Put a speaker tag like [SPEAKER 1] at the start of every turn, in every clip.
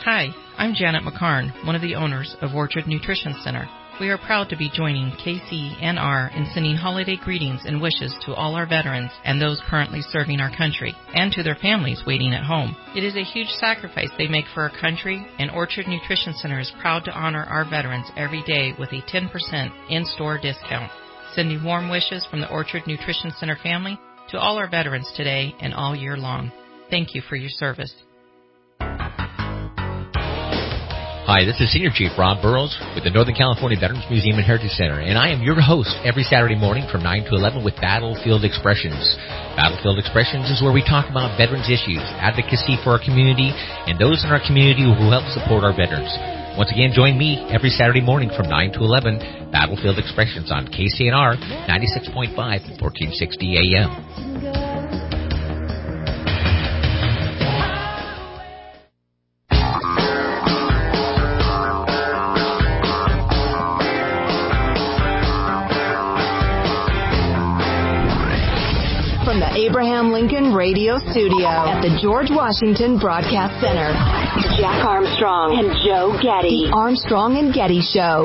[SPEAKER 1] Hi, I'm Janet McCarn, one of the owners of Orchard Nutrition Center. We are proud to be joining KCNR in sending holiday greetings and wishes to all our veterans and those currently serving our country, and to their families waiting at home. It is a huge sacrifice they make for our country, and Orchard Nutrition Center is proud to honor our veterans every day with a 10% in-store discount. Sending warm wishes from the Orchard Nutrition Center family to all our veterans today and all year long. Thank you for your service.
[SPEAKER 2] Hi, this is Senior Chief Rob Burrows with the Northern California Veterans Museum and Heritage Center, and I am your host every Saturday morning from 9 to 11 with Battlefield Expressions. Battlefield Expressions is where we talk about veterans issues, advocacy for our community, and those in our community who help support our veterans. Once again, join me every Saturday morning from 9 to 11, Battlefield Expressions on KCNR 96.5 and 1460 AM.
[SPEAKER 3] From the Abraham Lincoln Radio Studio at the George Washington Broadcast Center, Jack Armstrong and Joe Getty. The Armstrong and Getty Show.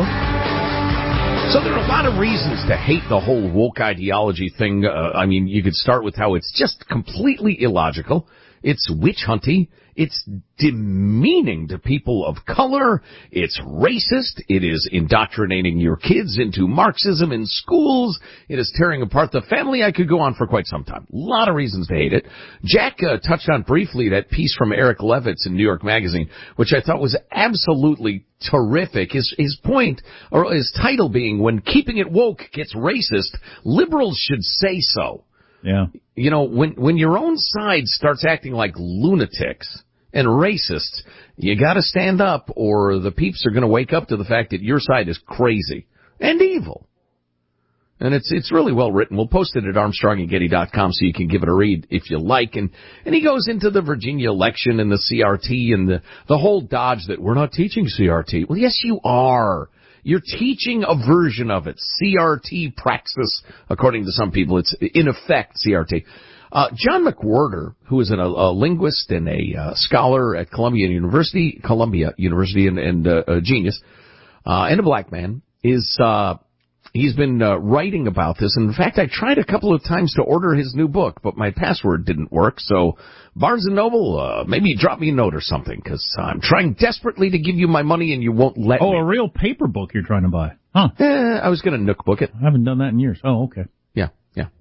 [SPEAKER 4] So there are a lot of reasons to hate the whole woke ideology thing. You could start with how it's just completely illogical. It's witch hunting. It's demeaning to people of color. It's racist. It is indoctrinating your kids into Marxism in schools. It is tearing apart the family. I could go on for quite some time. A lot of reasons to hate it. Jack touched on briefly that piece from Eric Levitz in New York Magazine, which I thought was absolutely terrific. His point, or his title being, when keeping it woke gets racist, liberals should say so.
[SPEAKER 5] Yeah.
[SPEAKER 4] You know, when your own side starts acting like lunatics and racists, you gotta stand up or the peeps are gonna wake up to the fact that your side is crazy and evil. And it's really well written. We'll post it at ArmstrongandGetty.com so you can give it a read if you like. And he goes into the Virginia election and the CRT and the whole dodge that we're not teaching CRT. Well, yes, you are. You're teaching a version of it. CRT praxis, according to some people. It's in effect CRT. John McWhorter, who is a linguist and a scholar at Columbia University and a genius, and a black man, he's been writing about this. And in fact, I tried a couple of times to order his new book, but my password didn't work. So Barnes & Noble, maybe drop me a note or something, because I'm trying desperately to give you my money and you won't let me.
[SPEAKER 5] Oh, a real paper book you're trying to buy. Huh.
[SPEAKER 4] I was going to Nook book it.
[SPEAKER 5] I haven't done that in years. Oh, okay.
[SPEAKER 4] Yeah.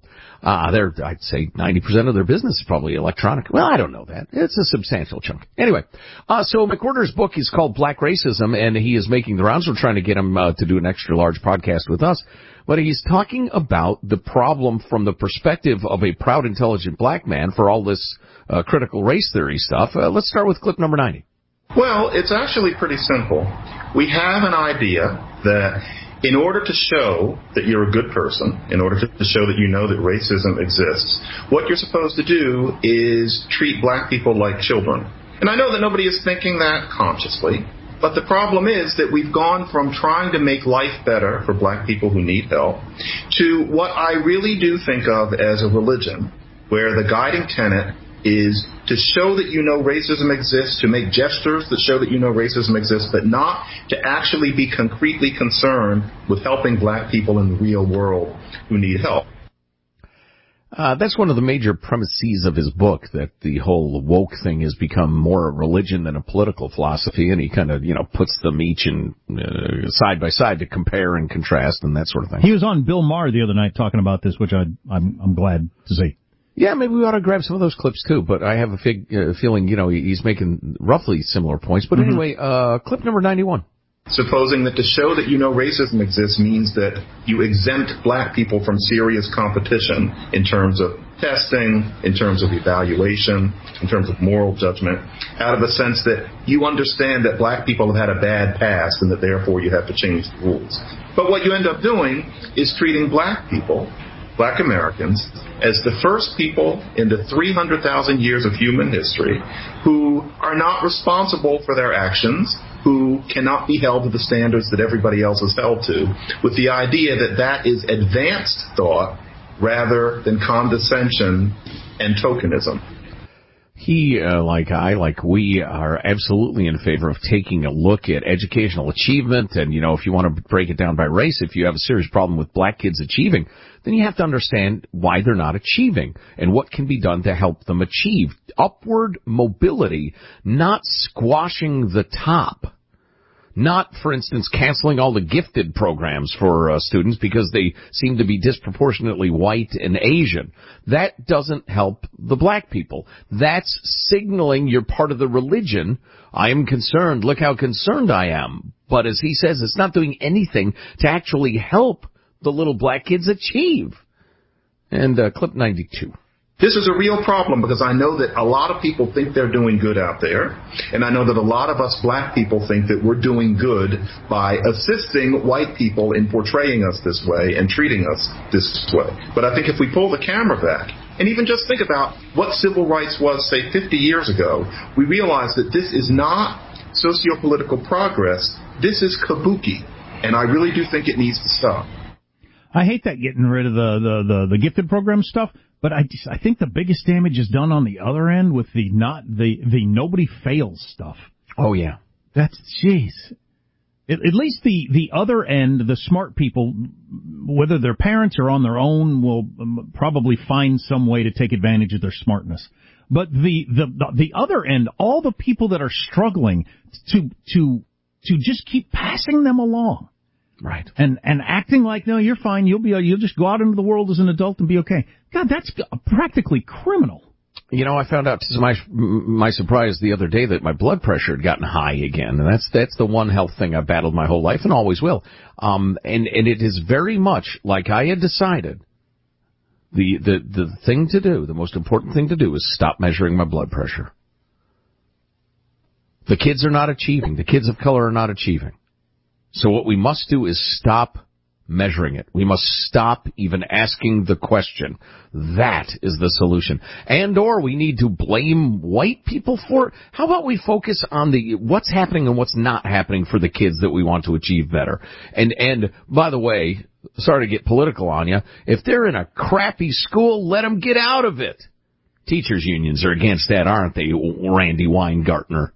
[SPEAKER 4] I'd say 90% of their business is probably electronic. Well, I don't know that. It's a substantial chunk. Anyway, so McWhorter's book is called Black Racism, and he is making the rounds. We're trying to get him to do an extra large podcast with us. But he's talking about the problem from the perspective of a proud, intelligent black man for all this critical race theory stuff. Let's start with clip number 90.
[SPEAKER 6] Well, it's actually pretty simple. We have an idea that in order to show that you're a good person, in order to show that you know that racism exists, what you're supposed to do is treat black people like children. And I know that nobody is thinking that consciously, but the problem is that we've gone from trying to make life better for black people who need help to what I really do think of as a religion, where the guiding tenet is to show that you know racism exists, to make gestures that show that you know racism exists, but not to actually be concretely concerned with helping black people in the real world who need help.
[SPEAKER 4] That's one of the major premises of his book, that the whole woke thing has become more a religion than a political philosophy, and he kind of, puts them each in side by side to compare and contrast and that sort of thing.
[SPEAKER 5] He was on Bill Maher the other night talking about this, which I'm glad to see.
[SPEAKER 4] Yeah, maybe we ought to grab some of those clips too, but I have a feeling, he's making roughly similar points. But anyway, clip number 91.
[SPEAKER 6] Supposing that to show that you know racism exists means that you exempt black people from serious competition in terms of testing, in terms of evaluation, in terms of moral judgment, out of a sense that you understand that black people have had a bad past and that therefore you have to change the rules. But what you end up doing is treating black people, black Americans, as the first people in the 300,000 years of human history who are not responsible for their actions, who cannot be held to the standards that everybody else is held to, with the idea that that is advanced thought rather than condescension and tokenism.
[SPEAKER 4] He, we are absolutely in favor of taking a look at educational achievement. And, if you want to break it down by race, if you have a serious problem with black kids achieving, then you have to understand why they're not achieving and what can be done to help them achieve. Upward mobility, not squashing the top. Not, for instance, canceling all the gifted programs for students because they seem to be disproportionately white and Asian. That doesn't help the black people. That's signaling you're part of the religion. I am concerned. Look how concerned I am. But as he says, it's not doing anything to actually help the little black kids achieve. And clip 92.
[SPEAKER 6] This is a real problem because I know that a lot of people think they're doing good out there, and I know that a lot of us black people think that we're doing good by assisting white people in portraying us this way and treating us this way. But I think if we pull the camera back and even just think about what civil rights was, say, 50 years ago, we realize that this is not socio-political progress. This is kabuki, and I really do think it needs to stop.
[SPEAKER 5] I hate that getting rid of the gifted program stuff. But I think the biggest damage is done on the other end with the nobody fails stuff.
[SPEAKER 4] Oh, yeah.
[SPEAKER 5] That's, jeez. At least the other end, the smart people, whether they're parents or on their own, will probably find some way to take advantage of their smartness. But the other end, all the people that are struggling to just keep passing them along.
[SPEAKER 4] Right.
[SPEAKER 5] And acting like, no, you're fine. You'll just go out into the world as an adult and be okay. God, that's practically criminal.
[SPEAKER 4] I found out to my surprise the other day that my blood pressure had gotten high again. And that's the one health thing I've battled my whole life and always will. And it is very much like I had decided. The thing to do, the most important thing to do is stop measuring my blood pressure. The kids are not achieving. The kids of color are not achieving. So what we must do is stop measuring it. We must stop even asking the question. That is the solution. Or we need to blame white people for it. How about we focus on what's happening and what's not happening for the kids that we want to achieve better. And by the way, sorry to get political on you, if they're in a crappy school, let them get out of it. Teachers unions are against that, aren't they, Randy Weingartner?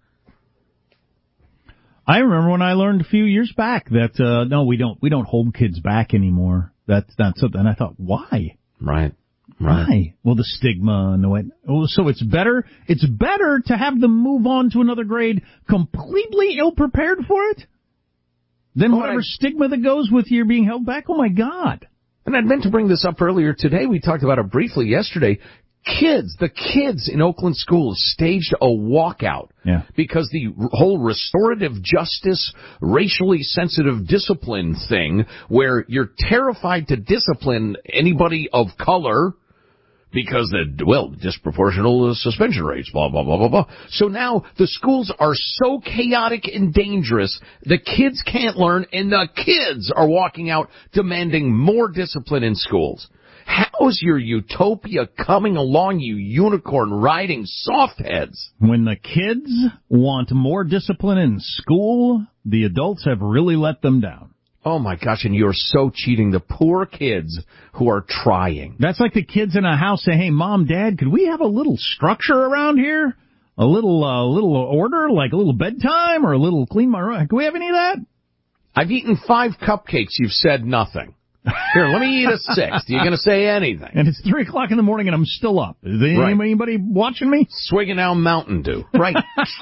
[SPEAKER 5] I remember when I learned a few years back that no, we don't hold kids back anymore. That's not something. And I thought, why?
[SPEAKER 4] Right.
[SPEAKER 5] Why? Well, the stigma and the way. Oh, so it's better to have them move on to another grade completely ill prepared for it than whatever stigma that goes with your being held back. Oh my God!
[SPEAKER 4] And I'd meant to bring this up earlier today. We talked about it briefly yesterday. The kids in Oakland schools staged a walkout because the whole restorative justice, racially sensitive discipline thing, where you're terrified to discipline anybody of color because disproportional suspension rates, blah, blah, blah, blah, blah. So now the schools are so chaotic and dangerous, the kids can't learn, and the kids are walking out demanding more discipline in schools. How's your utopia coming along, you unicorn-riding softheads?
[SPEAKER 5] When the kids want more discipline in school, the adults have really let them down.
[SPEAKER 4] Oh, my gosh, and you're so cheating the poor kids who are trying.
[SPEAKER 5] That's like the kids in a house say, hey, Mom, Dad, could we have a little structure around here? A little order, like a little bedtime or a little clean my room? Can we have any of that?
[SPEAKER 4] I've eaten 5 cupcakes. You've said nothing. Here, let me eat a 6th. You going to say anything?
[SPEAKER 5] And it's 3 o'clock in the morning and I'm still up. Is there anybody watching me?
[SPEAKER 4] Swigging down Mountain Dew. Right.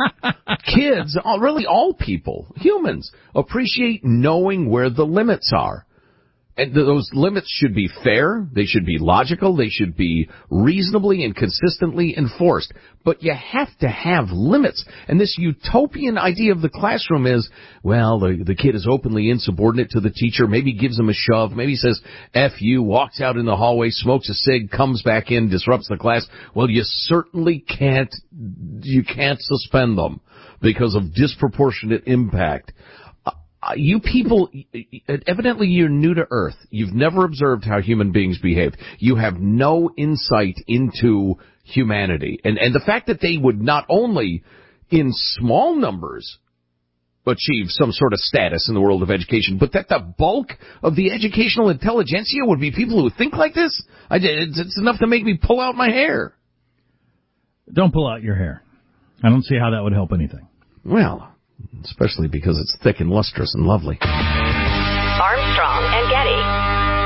[SPEAKER 4] Kids, really all people, humans, appreciate knowing where the limits are. And those limits should be fair, they should be logical, they should be reasonably and consistently enforced. But you have to have limits. And this utopian idea of the classroom is, well, the kid is openly insubordinate to the teacher, maybe gives him a shove, maybe says F you, walks out in the hallway, smokes a cig, comes back in, disrupts the class. Well, you certainly can't suspend them because of disproportionate impact. You people, evidently you're new to Earth. You've never observed how human beings behave. You have no insight into humanity. And the fact that they would not only, in small numbers, achieve some sort of status in the world of education, but that the bulk of the educational intelligentsia would be people who think like this, it's enough to make me pull out my hair.
[SPEAKER 5] Don't pull out your hair. I don't see how that would help anything.
[SPEAKER 4] Well, especially because it's thick and lustrous and lovely.
[SPEAKER 3] Armstrong and Getty.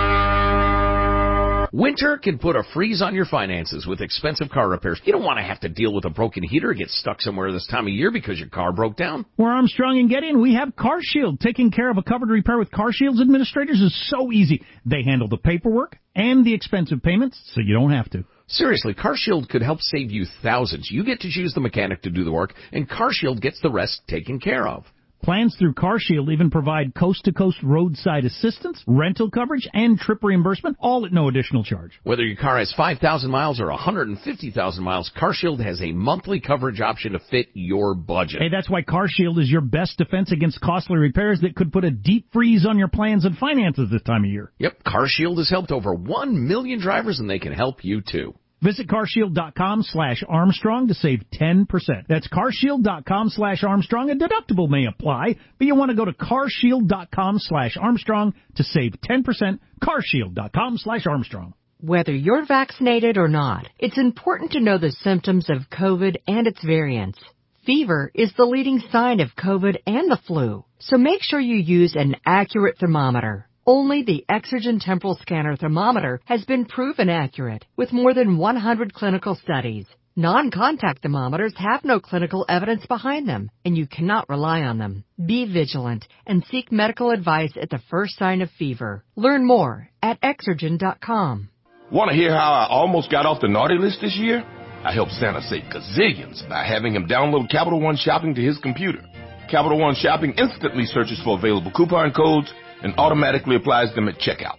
[SPEAKER 4] Winter can put a freeze on your finances with expensive car repairs. You don't want to have to deal with a broken heater or get stuck somewhere this time of year because your car broke down.
[SPEAKER 5] We're Armstrong and Getty, and we have CarShield. Taking care of a covered repair with CarShield's administrators is so easy. They handle the paperwork and the expensive payments, so you don't have to.
[SPEAKER 4] Seriously, CarShield could help save you thousands. You get to choose the mechanic to do the work, and CarShield gets the rest taken care of.
[SPEAKER 5] Plans through CarShield even provide coast-to-coast roadside assistance, rental coverage, and trip reimbursement, all at no additional charge.
[SPEAKER 4] Whether your car has 5,000 miles or 150,000 miles, CarShield has a monthly coverage option to fit your budget.
[SPEAKER 5] Hey, that's why CarShield is your best defense against costly repairs that could put a deep freeze on your plans and finances this time of year.
[SPEAKER 4] Yep, CarShield has helped over 1 million drivers, and they can help you too.
[SPEAKER 5] Visit carshield.com/Armstrong to save 10%. That's carshield.com/Armstrong. A deductible may apply, but you want to go to carshield.com/Armstrong to save 10%. carshield.com/Armstrong.
[SPEAKER 7] Whether you're vaccinated or not, it's important to know the symptoms of COVID and its variants. Fever is the leading sign of COVID and the flu, so make sure you use an accurate thermometer. Only the Exergen Temporal Scanner thermometer has been proven accurate with more than 100 clinical studies. Non-contact thermometers have no clinical evidence behind them, and you cannot rely on them. Be vigilant and seek medical advice at the first sign of fever. Learn more at Exergen.com.
[SPEAKER 8] Want to hear how I almost got off the naughty list this year? I helped Santa save gazillions by having him download Capital One Shopping to his computer. Capital One Shopping instantly searches for available coupon codes and automatically applies them at checkout.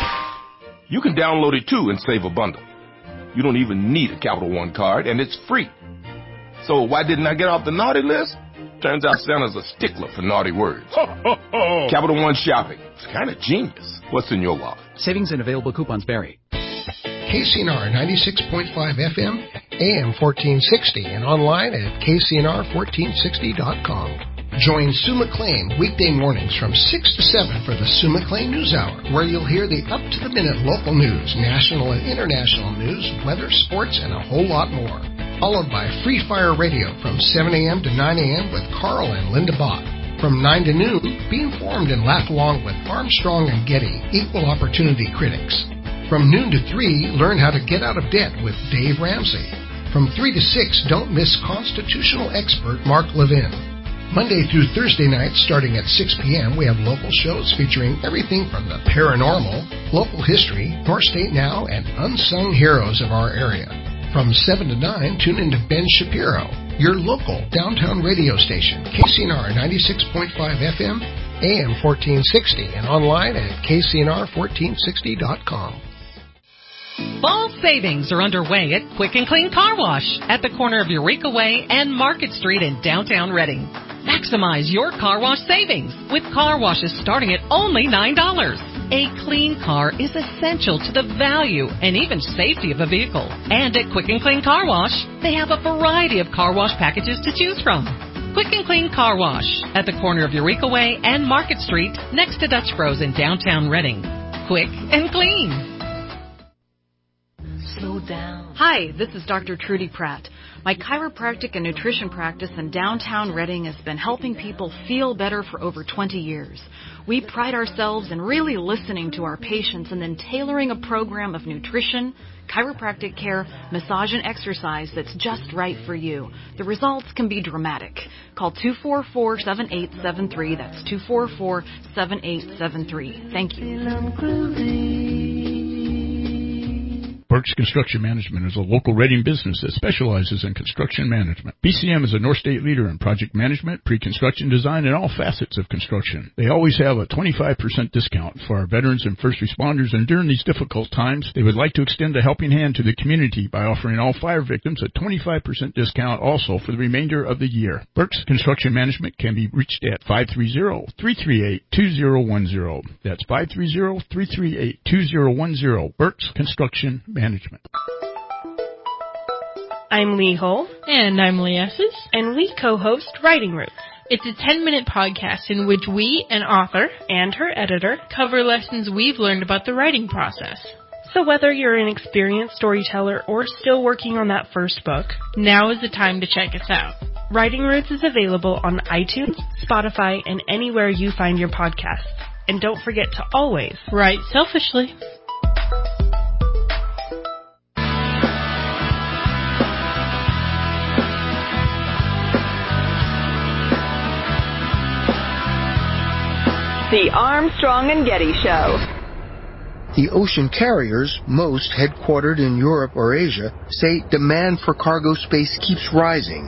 [SPEAKER 8] You can download it too and save a bundle. You don't even need a Capital One card, and it's free. So why didn't I get off the naughty list? Turns out Santa's a stickler for naughty words. Capital One Shopping. It's kind of genius. What's in your wallet?
[SPEAKER 9] Savings and available coupons vary.
[SPEAKER 10] KCNR 96.5 FM, AM 1460, and online at KCNR1460.com. Join Sue McLean weekday mornings from 6 to 7 for the Sue McLean News Hour, where you'll hear the up-to-the-minute local news, national and international news, weather, sports, and a whole lot more. Followed by Free Fire Radio from 7 a.m. to 9 a.m. with Carl and Linda Bach. From 9 to noon, be informed and laugh along with Armstrong and Getty, equal opportunity critics. From noon to 3, learn how to get out of debt with Dave Ramsey. From 3 to 6, don't miss constitutional expert Mark Levin. Monday through Thursday nights, starting at 6 p.m., we have local shows featuring everything from the paranormal, local history, North State Now, and unsung heroes of our area. From 7 to 9, tune into Ben Shapiro, your local downtown radio station, KCNR 96.5 FM, AM 1460, and online at KCNR1460.com.
[SPEAKER 1] Fall savings are underway at Quick and Clean Car Wash at the corner of Eureka Way and Market Street in downtown Reading. Maximize your car wash savings with car washes starting at only $9. A clean car is essential to the value and even safety of a vehicle. And at Quick and Clean Car Wash, they have a variety of car wash packages to choose from. Quick and Clean Car Wash at the corner of Eureka Way and Market Street next to Dutch Bros in downtown Reading. Quick and clean.
[SPEAKER 11] Slow down. Hi, this is Dr. Trudy Pratt. My chiropractic and nutrition practice in downtown Reading has been helping people feel better for over 20 years. We pride ourselves in really listening to our patients and then tailoring a program of nutrition, chiropractic care, massage, and exercise that's just right for you. The results can be dramatic. Call 244-7873. That's 244-7873. Thank you.
[SPEAKER 12] Burke's Construction Management is a local Reading business that specializes in construction management. BCM is a North State leader in project management, pre-construction design, and all facets of construction. They always have a 25% discount for our veterans and first responders, and during these difficult times, they would like to extend a helping hand to the community by offering all fire victims a 25% discount also for the remainder of the year. Burke's Construction Management can be reached at 530-338-2010. That's 530-338-2010. Burke's Construction Management.
[SPEAKER 13] I'm Lee Hull.
[SPEAKER 14] And I'm Lee Esses.
[SPEAKER 13] And we co-host Writing Roots.
[SPEAKER 14] It's a 10-minute podcast in which we, an author,
[SPEAKER 13] and her editor,
[SPEAKER 14] cover lessons we've learned about the writing process.
[SPEAKER 13] So whether you're an experienced storyteller or still working on that first book,
[SPEAKER 14] now is the time to check us out.
[SPEAKER 13] Writing Roots is available on iTunes, Spotify, and anywhere you find your podcasts. And don't forget to always
[SPEAKER 14] write selfishly.
[SPEAKER 3] The Armstrong and Getty Show.
[SPEAKER 10] The ocean carriers, most headquartered in Europe or Asia, say demand for cargo space keeps rising.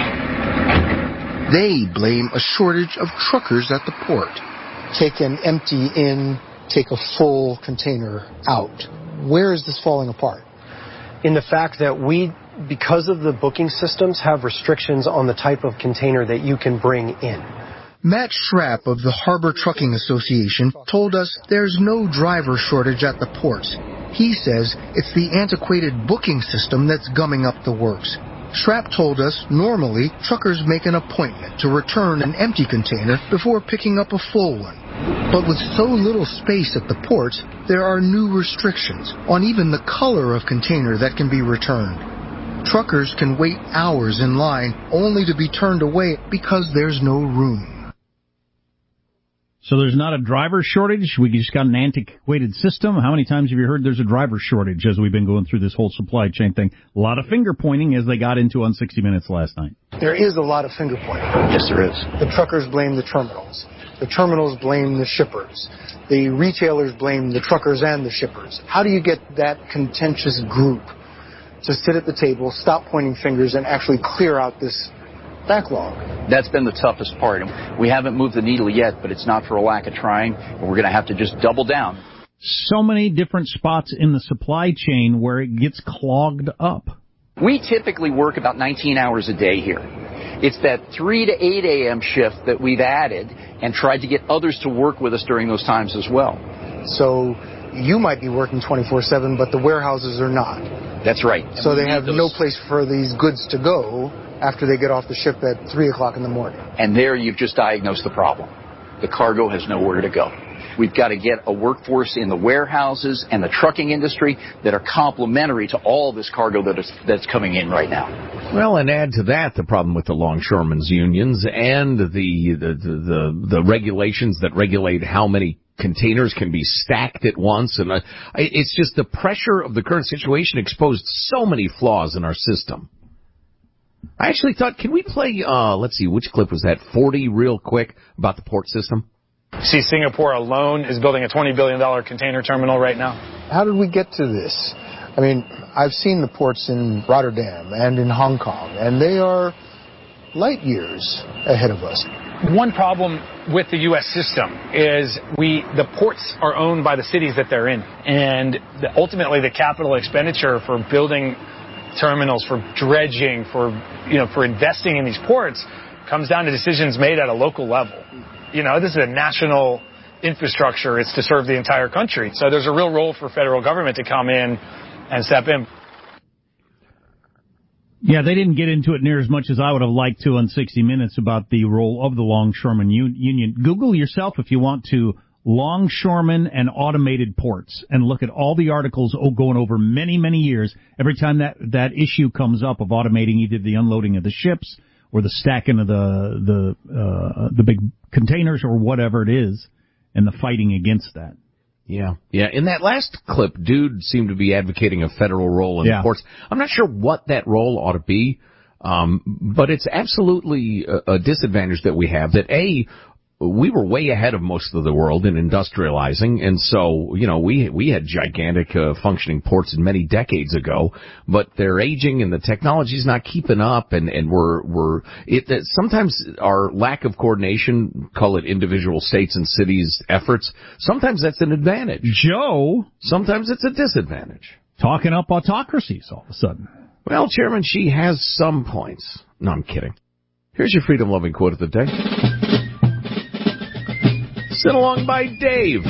[SPEAKER 10] They blame a shortage of truckers at the port.
[SPEAKER 15] Take an empty in, take a full container out. Where is this falling apart?
[SPEAKER 16] In the fact that we, because of the booking systems, have restrictions on the type of container that you can bring in.
[SPEAKER 10] Matt Schrapp of the Harbor Trucking Association told us there's no driver shortage at the ports. He says it's the antiquated booking system that's gumming up the works. Schrapp told us normally truckers make an appointment to return an empty container before picking up a full one. But with so little space at the ports, there are new restrictions on even the color of container that can be returned. Truckers can wait hours in line only to be turned away because there's no room.
[SPEAKER 5] So there's not a driver shortage. We just got an antiquated system. How many times have you heard there's a driver shortage as we've been going through this whole supply chain thing? A lot of finger pointing as they got into on 60 Minutes last night.
[SPEAKER 15] There is a lot of finger pointing.
[SPEAKER 2] Yes, there is.
[SPEAKER 15] The truckers blame the terminals. The terminals blame the shippers. The retailers blame the truckers and the shippers. How do you get that contentious group to sit at the table, stop pointing fingers, and actually clear out this backlog?
[SPEAKER 9] That's been the toughest part. We haven't moved the needle yet, but it's not for a lack of trying. We're going to have to just double down.
[SPEAKER 5] So many different spots in the supply chain where it gets clogged up.
[SPEAKER 9] We typically work about 19 hours a day here. It's that 3 to 8 a.m. shift that we've added and tried to get others to work with us during those times as well.
[SPEAKER 15] So you might be working 24/7, but the warehouses are not.
[SPEAKER 9] That's right.
[SPEAKER 15] So they have no place for these goods to go after they get off the ship at 3 o'clock in the morning.
[SPEAKER 9] And there you've just diagnosed the problem. The cargo has nowhere to go. We've got to get a workforce in the warehouses and the trucking industry that are complementary to all this cargo that's coming in right now.
[SPEAKER 4] Well, and add to that the problem with the longshoremen's unions and the regulations that regulate how many containers can be stacked at once. And it's just the pressure of the current situation exposed so many flaws in our system. I actually thought, can we play, let's see, which clip was that, 40 real quick about the port system?
[SPEAKER 17] See, Singapore alone is building a $20 billion container terminal right now.
[SPEAKER 15] How did we get to this? I mean, I've seen the ports in Rotterdam and in Hong Kong, and they are light years ahead of us.
[SPEAKER 17] One problem with the U.S. system is the ports are owned by the cities that they're in. And ultimately the capital expenditure for building terminals, for dredging, for investing in these ports comes down to decisions made at a local level. This is a national infrastructure. It's to serve the entire country. So there's a real role for federal government to come in and step in.
[SPEAKER 5] Yeah, they didn't get into it near as much as I would have liked to on 60 Minutes about the role of the Longshoremen Union. Google yourself if you want to, longshoremen and automated ports, and look at all the articles going over many, many years. Every time that issue comes up of automating either the unloading of the ships or the stacking of the big containers or whatever it is, and the fighting against that.
[SPEAKER 4] Yeah. In that last clip, dude seemed to be advocating a federal role in the ports. I'm not sure what that role ought to be, but it's absolutely a disadvantage that we have that, we were way ahead of most of the world in industrializing, and so, we had gigantic functioning ports many decades ago, but they're aging and the technology's not keeping up, and sometimes our lack of coordination, call it individual states and cities' efforts, sometimes that's an advantage.
[SPEAKER 5] Joe!
[SPEAKER 4] Sometimes it's a disadvantage.
[SPEAKER 5] Talking up autocracies all of a sudden.
[SPEAKER 4] Well, Chairman, she has some points. No, I'm kidding. Here's your freedom-loving quote of the day. Sent along by Dave.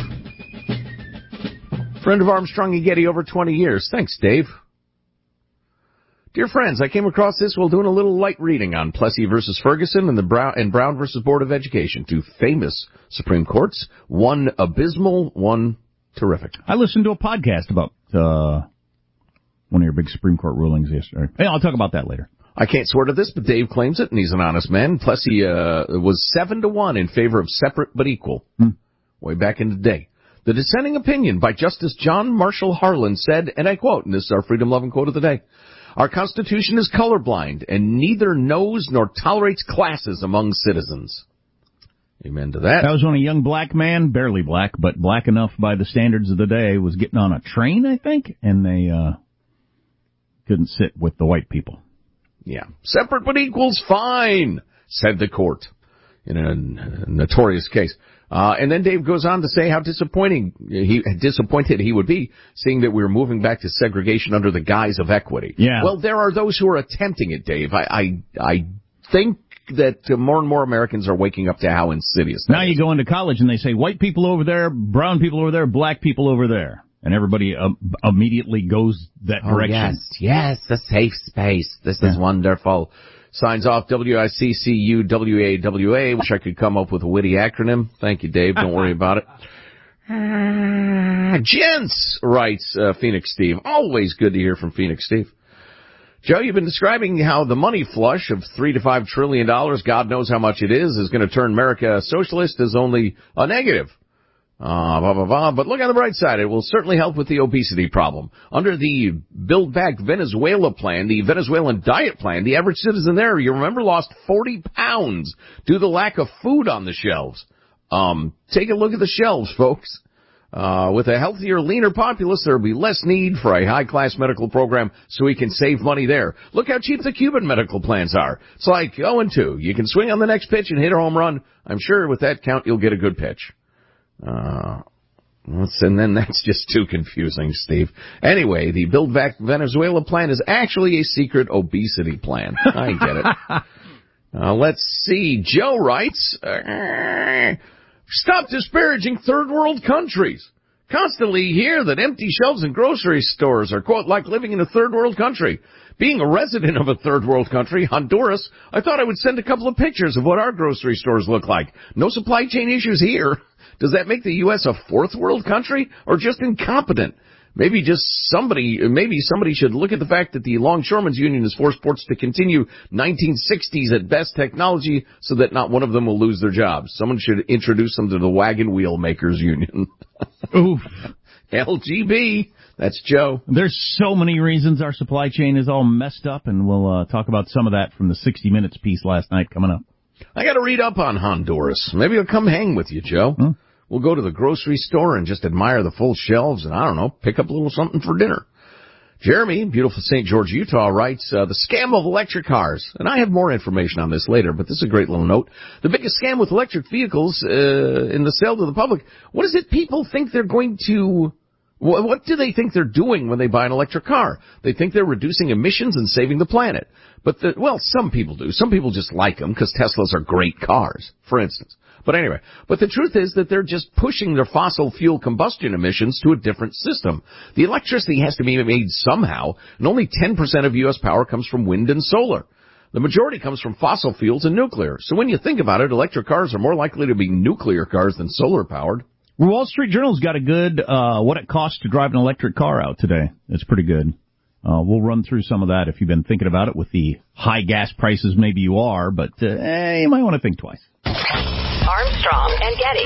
[SPEAKER 4] Friend of Armstrong and Getty over 20 years. Thanks, Dave. Dear friends, I came across this while doing a little light reading on Plessy versus Ferguson and Brown versus Board of Education. Two famous Supreme Courts. One abysmal, one Terrific.
[SPEAKER 5] I listened to a podcast about one of your big Supreme Court rulings yesterday. Hey, I'll talk about that later.
[SPEAKER 4] I can't swear to this, but Dave claims it, and he's an honest man. Plus, he was 7-1 in favor of separate but equal way back in the day. The dissenting opinion by Justice John Marshall Harlan said, and I quote, and this is our freedom-loving quote of the day, "Our Constitution is colorblind and neither knows nor tolerates classes among citizens." Amen to that.
[SPEAKER 5] That was when a young black man, barely black, but black enough by the standards of the day, was getting on a train, I think, and they couldn't sit with the white people.
[SPEAKER 4] Yeah. Separate but equals fine, said the court in a notorious case. And then Dave goes on to say how disappointed he would be seeing that we were moving back to segregation under the guise of equity.
[SPEAKER 5] Yeah.
[SPEAKER 4] Well, there are those who are attempting it, Dave. I think that more and more Americans are waking up to how insidious that
[SPEAKER 5] now
[SPEAKER 4] is.
[SPEAKER 5] You go into college and they say white people over there, brown people over there, black people over there. And everybody immediately goes that direction.
[SPEAKER 4] Yes, the safe space. This is wonderful. Signs off WICCUWAWA. Wish I could come up with a witty acronym. Thank you, Dave. Don't worry about it. Gents, writes Phoenix Steve. Always good to hear from Phoenix Steve. Joe, you've been describing how the money flush of $3 to $5 trillion, God knows how much it is going to turn America socialist as only a negative. But look on the bright side. It will certainly help with the obesity problem. Under the Build Back Venezuela plan, the Venezuelan diet plan, the average citizen there, you remember, lost 40 pounds due to the lack of food on the shelves. Take a look at the shelves, folks. With a healthier, leaner populace, there will be less need for a high-class medical program so we can save money there. Look how cheap the Cuban medical plans are. It's like 0-2. You can swing on the next pitch and hit a home run. I'm sure with that count, you'll get a good pitch. And then that's just too confusing, Steve. Anyway, the Build Back Venezuela plan is actually a secret obesity plan. I get it. Let's see. Joe writes, stop disparaging third world countries. Constantly hear that empty shelves in grocery stores are, quote, like living in a third world country. Being a resident of a third world country, Honduras, I thought I would send a couple of pictures of what our grocery stores look like. No supply chain issues here. Does that make the U.S. a fourth world country or just incompetent? Maybe somebody should look at the fact that the Longshoremen's Union has forced ports to continue 1960s at best technology so that not one of them will lose their jobs. Someone should introduce them to the Wagon Wheel Makers Union.
[SPEAKER 5] Oof.
[SPEAKER 4] LGB. That's Joe.
[SPEAKER 5] There's so many reasons our supply chain is all messed up, and we'll talk about some of that from the 60 Minutes piece last night coming up.
[SPEAKER 4] I got to read up on Honduras. Maybe I'll come hang with you, Joe. We'll go to the grocery store and just admire the full shelves and, I don't know, pick up a little something for dinner. Jeremy, beautiful St. George, Utah, writes, the scam of electric cars. And I have more information on this later, but this is a great little note. The biggest scam with electric vehicles in the sale to the public. What is it people think they're going to... What do they think they're doing when they buy an electric car? They think they're reducing emissions and saving the planet. But some people do. Some people just like them because Teslas are great cars, for instance. But anyway, the truth is that they're just pushing their fossil fuel combustion emissions to a different system. The electricity has to be made somehow, and only 10% of U.S. power comes from wind and solar. The majority comes from fossil fuels and nuclear. So when you think about it, electric cars are more likely to be nuclear cars than solar-powered.
[SPEAKER 5] Wall Street Journal's got a good what it costs to drive an electric car out today. It's pretty good. We'll run through some of that if you've been thinking about it with the high gas prices. Maybe you are, but you might want to think twice.
[SPEAKER 3] Armstrong and Getty.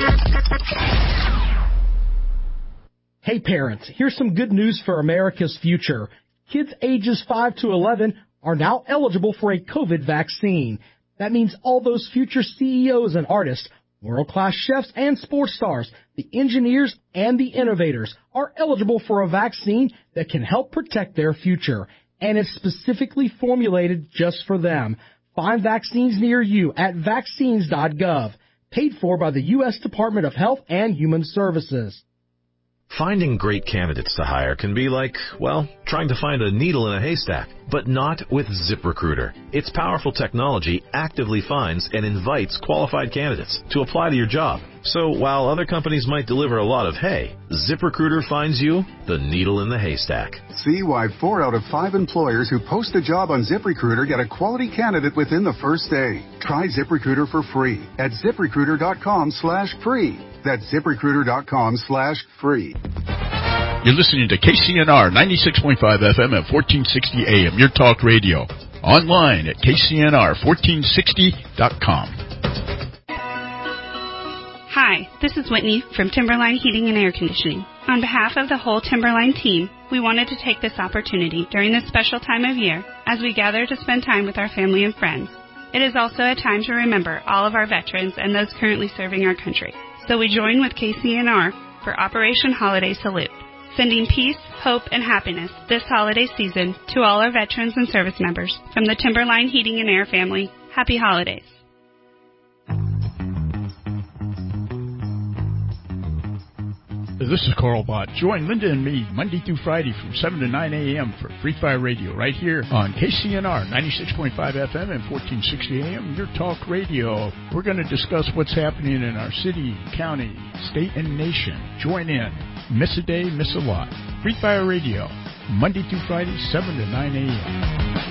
[SPEAKER 18] Hey parents, here's some good news for America's future. Kids ages 5 to 11 are now eligible for a COVID vaccine. That means all those future CEOs and artists, world-class chefs and sports stars, the engineers and the innovators are eligible for a vaccine that can help protect their future. And it's specifically formulated just for them. Find vaccines near you at vaccines.gov. Paid for by the U.S. Department of Health and Human Services.
[SPEAKER 19] Finding great candidates to hire can be like, well, trying to find a needle in a haystack, but not with ZipRecruiter. Its powerful technology actively finds and invites qualified candidates to apply to your job. So while other companies might deliver a lot of hay, ZipRecruiter finds you the needle in the haystack.
[SPEAKER 20] See why 4 out of 5 employers who post a job on ZipRecruiter get a quality candidate within the first day. Try ZipRecruiter for free at ZipRecruiter.com/free. That's ZipRecruiter.com/free.
[SPEAKER 12] You're listening to KCNR 96.5 FM at 1460 AM, your talk radio. Online at KCNR1460.com.
[SPEAKER 21] Hi, this is Whitney from Timberline Heating and Air Conditioning. On behalf of the whole Timberline team, we wanted to take this opportunity during this special time of year as we gather to spend time with our family and friends. It is also a time to remember all of our veterans and those currently serving our country. So we join with KCNR for Operation Holiday Salute, sending peace, hope, and happiness this holiday season to all our veterans and service members. From the Timberline Heating and Air family, happy holidays.
[SPEAKER 12] This is Carl Bott. Join Linda and me Monday through Friday from 7 to 9 a.m. for Free Fire Radio right here on KCNR 96.5 FM and 1460 AM, your talk radio. We're going to discuss what's happening in our city, county, state, and nation. Join in. Miss a day, miss a lot. Free Fire Radio, Monday through Friday, 7 to 9 a.m.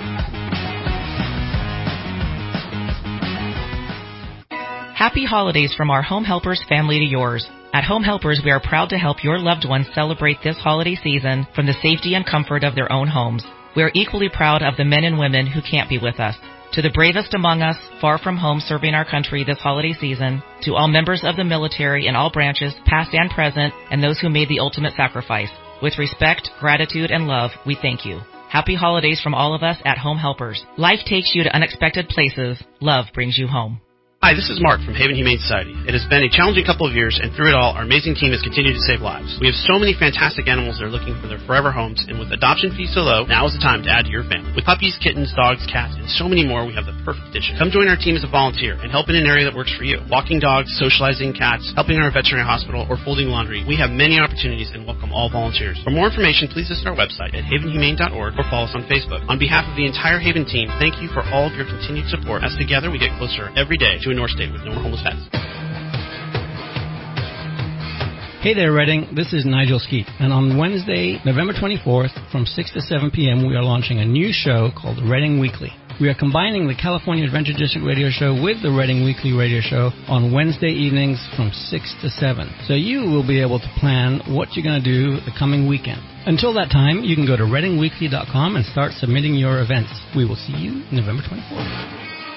[SPEAKER 1] Happy holidays from our Home Helpers family to yours. At Home Helpers, we are proud to help your loved ones celebrate this holiday season from the safety and comfort of their own homes. We are equally proud of the men and women who can't be with us. To the bravest among us, far from home serving our country this holiday season, to all members of the military in all branches, past and present, and those who made the ultimate sacrifice. With respect, gratitude, and love, we thank you. Happy holidays from all of us at Home Helpers. Life takes you to unexpected places. Love brings you home.
[SPEAKER 22] Hi, this is Mark from Haven Humane Society. It has been a challenging couple of years, and through it all, our amazing team has continued to save lives. We have so many fantastic animals that are looking for their forever homes, and with adoption fees so low, now is the time to add to your family. With puppies, kittens, dogs, cats, and so many more, we have the perfect addition. Come join our team as a volunteer and help in an area that works for you. Walking dogs, socializing cats, helping our veterinary hospital, or folding laundry. We have many opportunities and welcome all volunteers. For more information, please visit our website at havenhumane.org or follow us on Facebook. On behalf of the entire Haven team, thank you for all of your continued support, as together we get closer every day to a North State with no more homeless pets.
[SPEAKER 23] Hey there, Reading. This is Nigel Skeet. And on Wednesday, November 24th, from 6 to 7 p.m., we are launching a new show called Reading Weekly. We are combining the California Adventure District radio show with the Reading Weekly radio show on Wednesday evenings from 6 to 7. So you will be able to plan what you're going to do the coming weekend. Until that time, you can go to readingweekly.com and start submitting your events. We will see you November 24th.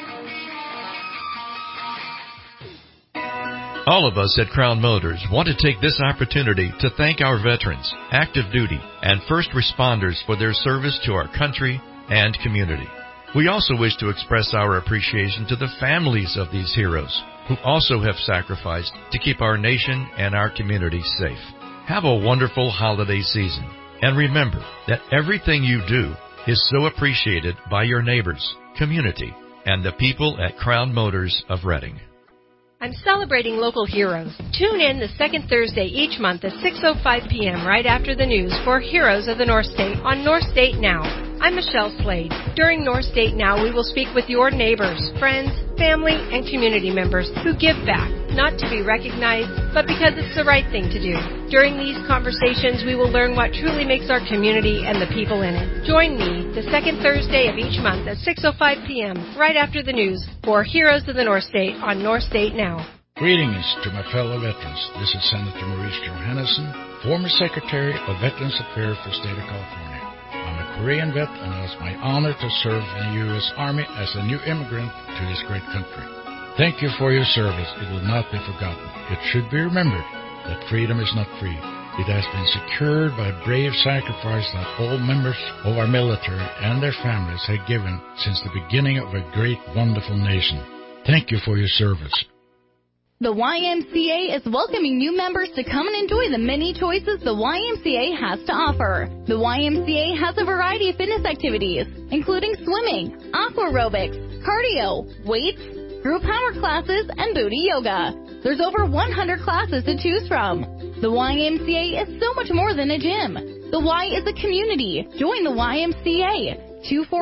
[SPEAKER 24] All of us at Crown Motors want to take this opportunity to thank our veterans, active duty, and first responders for their service to our country and community. We also wish to express our appreciation to the families of these heroes who also have sacrificed to keep our nation and our community safe. Have a wonderful holiday season, and remember that everything you do is so appreciated by your neighbors, community, and the people at Crown Motors of Reading.
[SPEAKER 25] I'm celebrating local heroes. Tune in the second Thursday each month at 6:05 p.m. right after the news for Heroes of the North State on North State Now. I'm Michelle Slade. During North State Now, we will speak with your neighbors, friends, family, and community members who give back, not to be recognized, but because it's the right thing to do. During these conversations, we will learn what truly makes our community and the people in it. Join me the second Thursday of each month at 6:05 p.m. right after the news for Heroes of the North State on North State Now.
[SPEAKER 26] Greetings to my fellow veterans. This is Senator Maurice Johannesson, former Secretary of Veterans Affairs for the State of California. I'm a Korean vet, and it is my honor to serve in the U.S. Army as a new immigrant to this great country. Thank you for your service. It will not be forgotten. It should be remembered that freedom is not free. It has been secured by brave sacrifice that all members of our military and their families have given since the beginning of a great, wonderful nation. Thank you for your service.
[SPEAKER 27] The YMCA is welcoming new members to come and enjoy the many choices the YMCA has to offer. The YMCA has a variety of fitness activities, including swimming, aqua aerobics, cardio, weights, group power classes, and booty yoga. There's over 100 classes to choose from. The YMCA is so much more than a gym. The Y is a community. Join the YMCA.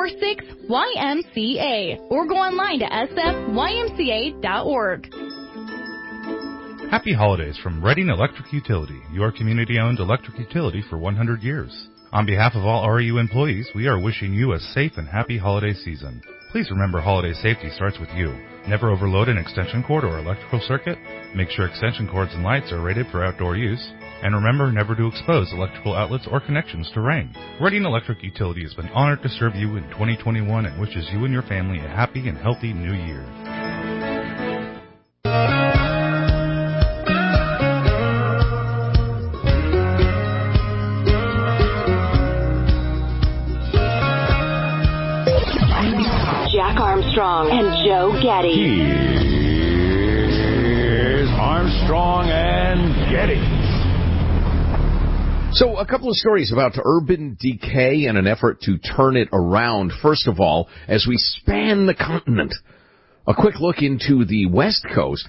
[SPEAKER 27] 246-YMCA or go online to sfymca.org.
[SPEAKER 28] Happy holidays from Reading Electric Utility, your community-owned electric utility for 100 years. On behalf of all REU employees, we are wishing you a safe and happy holiday season. Please remember holiday safety starts with you. Never overload an extension cord or electrical circuit. Make sure extension cords and lights are rated for outdoor use. And remember never to expose electrical outlets or connections to rain. Reading Electric Utility has been honored to serve you in 2021 and wishes you and your family a happy and healthy new year.
[SPEAKER 3] Jack Armstrong and Joe Getty.
[SPEAKER 4] Here's Armstrong and Getty. So a couple of stories about urban decay and an effort to turn it around. First of all, as we span the continent, a quick look into the West Coast.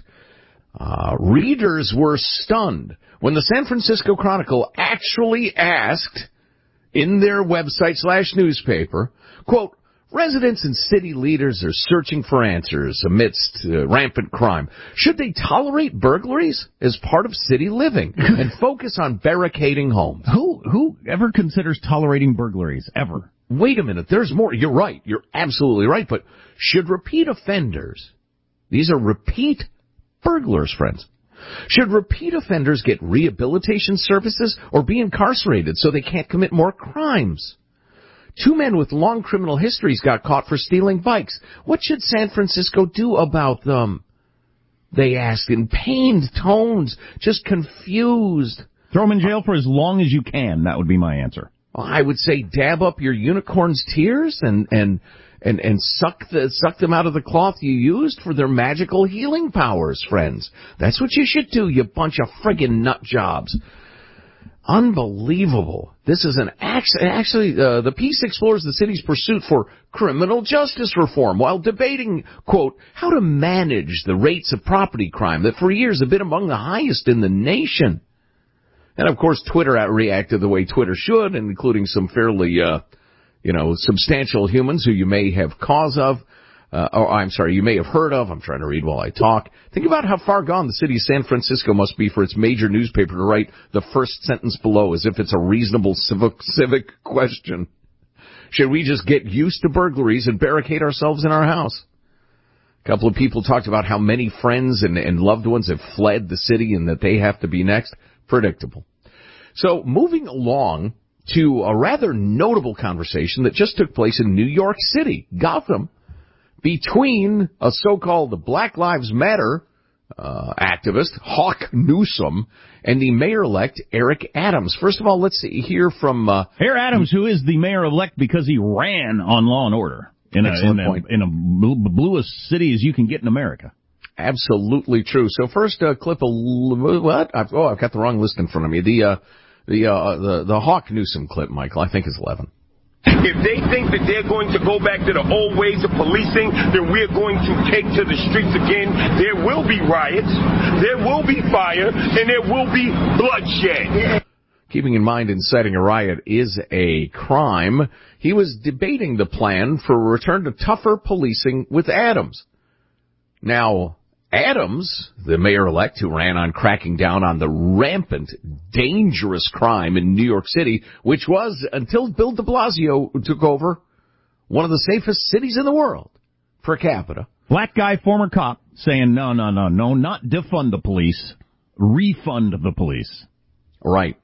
[SPEAKER 4] Readers were stunned when the San Francisco Chronicle actually asked in their website/newspaper, quote, residents and city leaders are searching for answers amidst rampant crime. Should they tolerate burglaries as part of city living and focus on barricading homes?
[SPEAKER 5] Who ever considers tolerating burglaries, ever?
[SPEAKER 4] Wait a minute, there's more. You're right. You're absolutely right. But should repeat offenders, these are repeat burglars, friends, should repeat offenders get rehabilitation services or be incarcerated so they can't commit more crimes? 2 men with long criminal histories got caught for stealing bikes. What should San Francisco do about them? They asked in pained tones, just confused.
[SPEAKER 5] Throw them in jail for as long as you can. That would be my answer.
[SPEAKER 4] I would say dab up your unicorn's tears and suck them out of the cloth you used for their magical healing powers, friends. That's what you should do, you bunch of friggin' nut jobs. Unbelievable. This is the piece explores the city's pursuit for criminal justice reform while debating, quote, how to manage the rates of property crime that for years have been among the highest in the nation. And of course, Twitter reacted the way Twitter should, including some fairly, substantial humans who you may have you may have heard of. I'm trying to read while I talk. Think about how far gone the city of San Francisco must be for its major newspaper to write the first sentence below as if it's a reasonable civic question. Should we just get used to burglaries and barricade ourselves in our house? A couple of people talked about how many friends and loved ones have fled the city and that they have to be next. Predictable. So moving along to a rather notable conversation that just took place in New York City, Gotham, between a so-called Black Lives Matter activist, Hawk Newsom, and the mayor-elect, Eric Adams. First of all, let's hear from
[SPEAKER 5] Mayor Adams, who is the mayor-elect because he ran on Law and Order in a bluest city as you can get in America.
[SPEAKER 4] Absolutely true. So first, clip what? I've got the wrong list in front of me. The Hawk Newsom clip, Michael, I think is 11.
[SPEAKER 6] If they think that they're going to go back to the old ways of policing, then we're going to take to the streets again. There will be riots, there will be fire, and there will be bloodshed.
[SPEAKER 4] Keeping in mind inciting a riot is a crime, he was debating the plan for a return to tougher policing with Adams. Now, Adams, the mayor-elect who ran on cracking down on the rampant, dangerous crime in New York City, which was, until Bill de Blasio took over, one of the safest cities in the world per capita.
[SPEAKER 5] Black guy, former cop, saying, no, not defund the police, refund the police.
[SPEAKER 4] Right.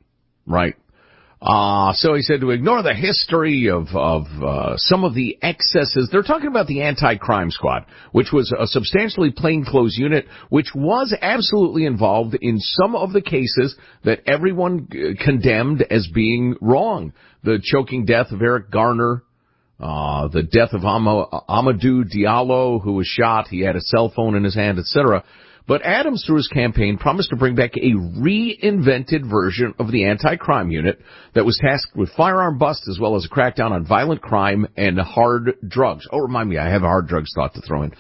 [SPEAKER 4] So he said to ignore the history of some of the excesses. They're talking about the anti-crime squad, which was a substantially plainclothes unit, which was absolutely involved in some of the cases that everyone condemned as being wrong. The choking death of Eric Garner, the death of Amadou Diallo, who was shot. He had a cell phone in his hand, etc. But Adams, through his campaign, promised to bring back a reinvented version of the anti-crime unit that was tasked with firearm busts as well as a crackdown on violent crime and hard drugs. Oh, remind me, I have a hard drugs thought to throw in.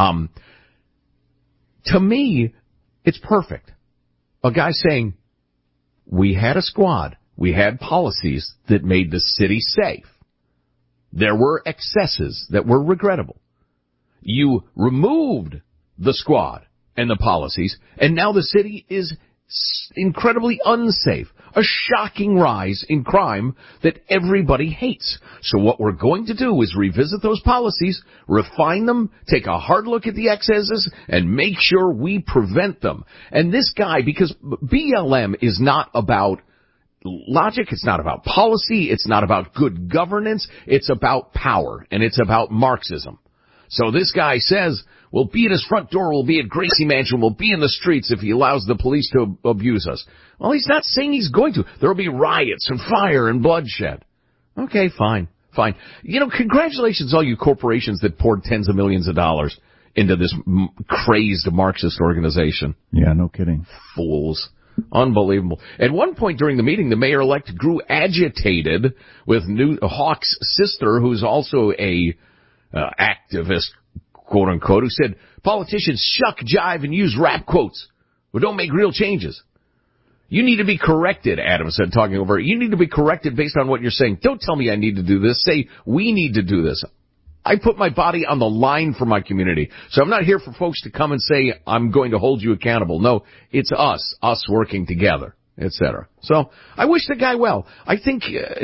[SPEAKER 4] To me, it's perfect. A guy saying, we had a squad, we had policies that made the city safe. There were excesses that were regrettable. You removed the squad and the policies, and now the city is incredibly unsafe. a shocking rise in crime that everybody hates. So what we're going to do is revisit those policies, refine them, take a hard look at the excesses, and make sure we prevent them. And this guy, because BLM is not about logic, it's not about policy, it's not about good governance, it's about power, and it's about Marxism. So this guy says, we'll be at his front door, we'll be at Gracie Mansion, we'll be in the streets if he allows the police to abuse us. Well, he's not saying he's going to. There will be riots and fire and bloodshed. Okay, fine. Congratulations all you corporations that poured tens of millions of dollars into this crazed Marxist organization.
[SPEAKER 5] Yeah, no kidding.
[SPEAKER 4] Fools. Unbelievable. At one point during the meeting, the mayor-elect grew agitated with Hawk's sister, who's also a activist, quote-unquote, who said, politicians shuck, jive, and use rap quotes, but don't make real changes. You need to be corrected, Adam said, talking over it. You need to be corrected based on what you're saying. Don't tell me I need to do this. Say, we need to do this. I put my body on the line for my community. So I'm not here for folks to come and say, I'm going to hold you accountable. No, it's us working together, etc. So I wish the guy well. I think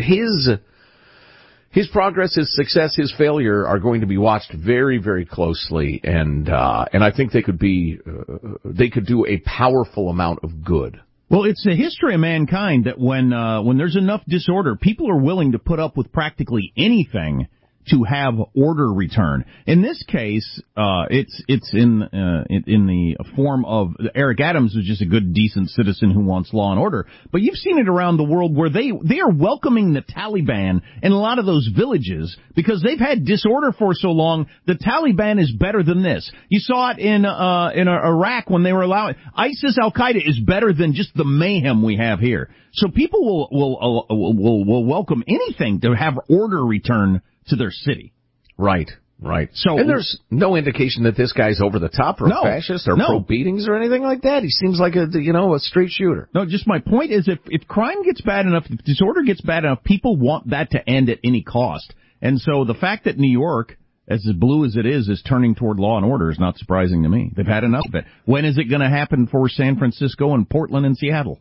[SPEAKER 4] his progress, his success, his failure are going to be watched very, very closely, and I think they could do a powerful amount of good.
[SPEAKER 5] Well, it's the history of mankind that when there's enough disorder, people are willing to put up with practically anything to have order return. In this case, it's in the form of Eric Adams, who's just a good, decent citizen who wants law and order. But you've seen it around the world where they are welcoming the Taliban in a lot of those villages because they've had disorder for so long. The Taliban is better than this. You saw it in Iraq when they were allowing ISIS. Al Qaeda is better than just the mayhem we have here. So people will welcome anything to have order return to their city.
[SPEAKER 4] Right. So, and there's no indication that this guy's over the top or fascist or pro beatings or anything like that. He seems like a straight shooter.
[SPEAKER 5] No, just my point is if crime gets bad enough, if disorder gets bad enough, people want that to end at any cost. And so the fact that New York, as blue as it is turning toward law and order is not surprising to me. They've had enough of it. When is it going to happen for San Francisco and Portland and Seattle?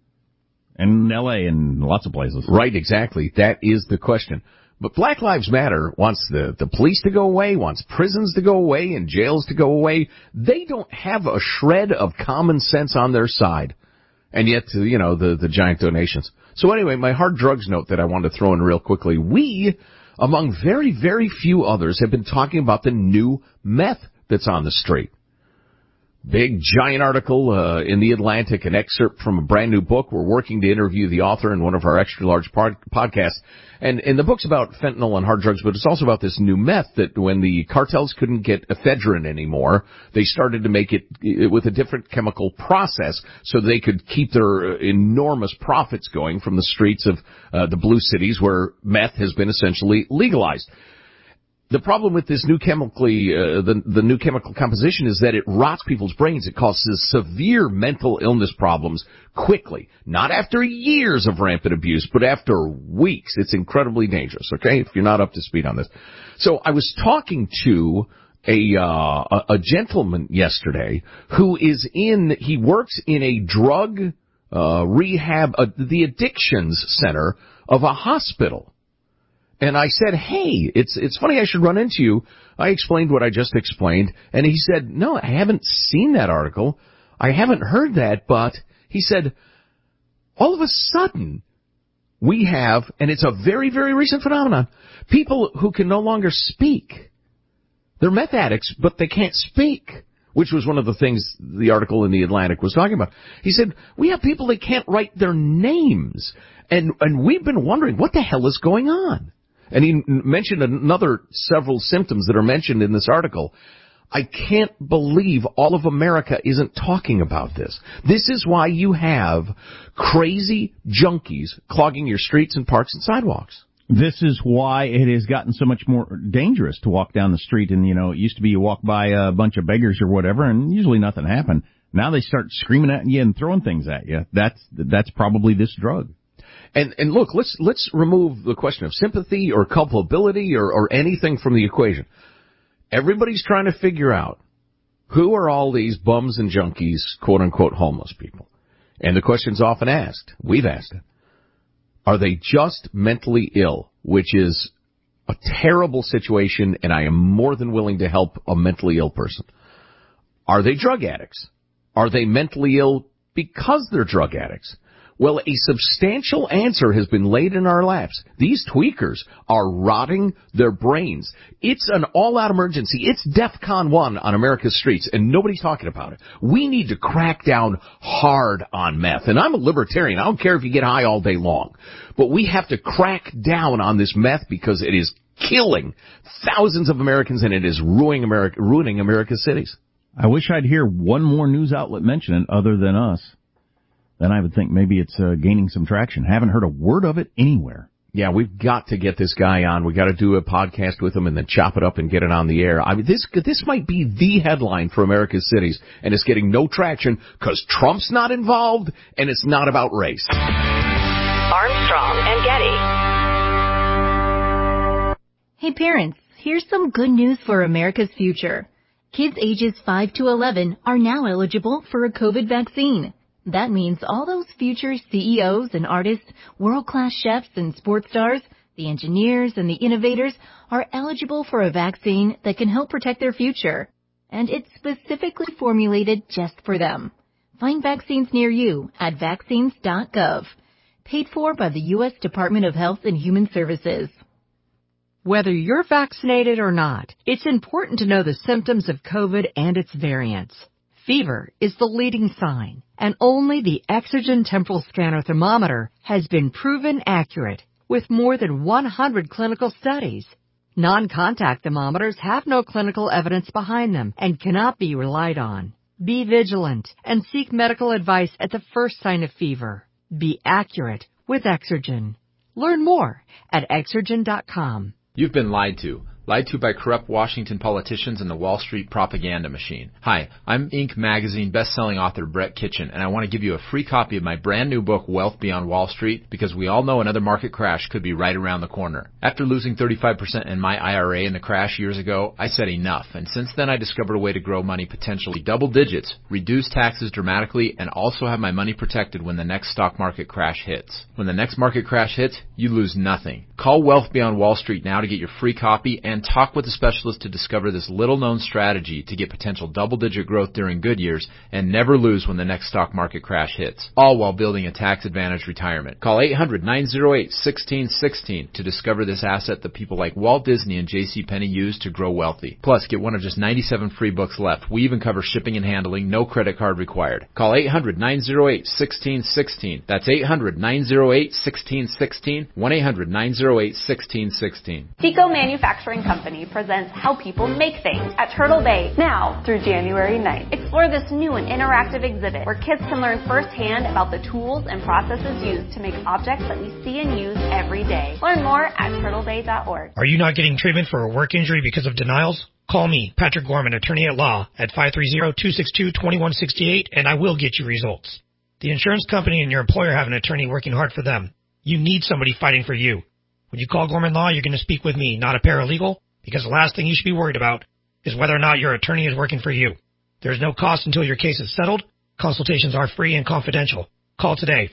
[SPEAKER 5] And LA and lots of places.
[SPEAKER 4] Right, exactly. That is the question. But Black Lives Matter wants the police to go away, wants prisons to go away and jails to go away. They don't have a shred of common sense on their side. And yet, the giant donations. So anyway, my hard drugs note that I wanted to throw in real quickly. We, among very, very few others, have been talking about the new meth that's on the street. Big, giant article in The Atlantic, an excerpt from a brand new book. We're working to interview the author in one of our extra-large podcasts. And the book's about fentanyl and hard drugs, but it's also about this new meth that when the cartels couldn't get ephedrine anymore, they started to make it with a different chemical process so they could keep their enormous profits going from the streets of the blue cities where meth has been essentially legalized. The problem with this new the new chemical composition is that it rots people's brains. It causes severe mental illness problems quickly. Not after years of rampant abuse, but after weeks. It's incredibly dangerous, okay, if you're not up to speed on this. So I was talking to a gentleman yesterday who he works in a drug rehab, the addictions center of a hospital. And I said, hey, it's funny I should run into you. I explained what I just explained. And he said, no, I haven't seen that article. I haven't heard that. But he said, all of a sudden, we have, and it's a very, very recent phenomenon, people who can no longer speak. They're meth addicts, but they can't speak, which was one of the things the article in The Atlantic was talking about. He said, we have people that can't write their names. And we've been wondering, what the hell is going on? And he mentioned several symptoms that are mentioned in this article. I can't believe all of America isn't talking about this. This is why you have crazy junkies clogging your streets and parks and sidewalks.
[SPEAKER 5] This is why it has gotten so much more dangerous to walk down the street. And, it used to be you walk by a bunch of beggars or whatever, and usually nothing happened. Now they start screaming at you and throwing things at you. That's probably this drug.
[SPEAKER 4] And look, let's remove the question of sympathy or culpability or anything from the equation. Everybody's trying to figure out who are all these bums and junkies, quote unquote, homeless people. And the question's often asked, we've asked it, are they just mentally ill, which is a terrible situation, and I am more than willing to help a mentally ill person. Are they drug addicts? Are they mentally ill because they're drug addicts? Well, a substantial answer has been laid in our laps. These tweakers are rotting their brains. It's an all-out emergency. It's DEFCON 1 on America's streets, and nobody's talking about it. We need to crack down hard on meth. And I'm a libertarian. I don't care if you get high all day long. But we have to crack down on this meth because it is killing thousands of Americans, and it is ruining America's cities.
[SPEAKER 5] I wish I'd hear one more news outlet mention it other than us. Then I would think maybe it's gaining some traction. Haven't heard a word of it anywhere.
[SPEAKER 4] Yeah, we've got to get this guy on. We've got to do a podcast with him and then chop it up and get it on the air. I mean, this might be the headline for America's cities, and it's getting no traction because Trump's not involved and it's not about race.
[SPEAKER 3] Armstrong and Getty.
[SPEAKER 27] Hey parents, here's some good news for America's future. Kids ages 5 to 11 are now eligible for a COVID vaccine. That means all those future CEOs and artists, world-class chefs and sports stars, the engineers and the innovators are eligible for a vaccine that can help protect their future. And it's specifically formulated just for them. Find vaccines near you at vaccines.gov. Paid for by the U.S. Department of Health and Human Services.
[SPEAKER 2] Whether you're vaccinated or not, it's important to know the symptoms of COVID and its variants. Fever is the leading sign, and only the Exergen temporal scanner thermometer has been proven accurate with more than 100 clinical studies. Non-contact thermometers have no clinical evidence behind them and cannot be relied on. Be vigilant and seek medical advice at the first sign of fever. Be accurate with Exergen. Learn more at Exergen.com.
[SPEAKER 7] You've been lied to. Lied to by corrupt Washington politicians and the Wall Street propaganda machine. Hi, I'm Inc. magazine best-selling author Brett Kitchen, and I want to give you a free copy of my brand new book, Wealth Beyond Wall Street, because we all know another market crash could be right around the corner. After losing 35% in my IRA in the crash years ago, I said enough, and since then I discovered a way to grow money potentially double digits, reduce taxes dramatically, and also have my money protected when the next stock market crash hits. When the next market crash hits, you lose nothing. Call Wealth Beyond Wall Street now to get your free copy and talk with a specialist to discover this little-known strategy to get potential double-digit growth during good years and never lose when the next stock market crash hits, all while building a tax-advantaged retirement. Call 800-908-1616 to discover this asset that people like Walt Disney and JCPenney use to grow wealthy. Plus, get one of just 97 free books left. We even cover shipping and handling, no credit card required. Call 800-908-1616. That's 800-908-1616, 1-800-908-1616.
[SPEAKER 8] Tico Manufacturing Company presents How People Make Things at Turtle Bay now through January 9th. Explore this new and interactive exhibit where kids can learn firsthand about the tools and processes used to make objects that we see and use every day. Learn more at turtlebay.org.
[SPEAKER 10] Are you not getting treatment for a work injury because of denials? Call me, Patrick Gorman, attorney at law, at 530-262-2168, and I will get you results. The insurance company and your employer have an attorney working hard for them. You need somebody fighting for you. When you call Gorman Law, you're going to speak with me, not a paralegal, because the last thing you should be worried about is whether or not your attorney is working for you. There's no cost until your case is settled. Consultations are free and confidential. Call today,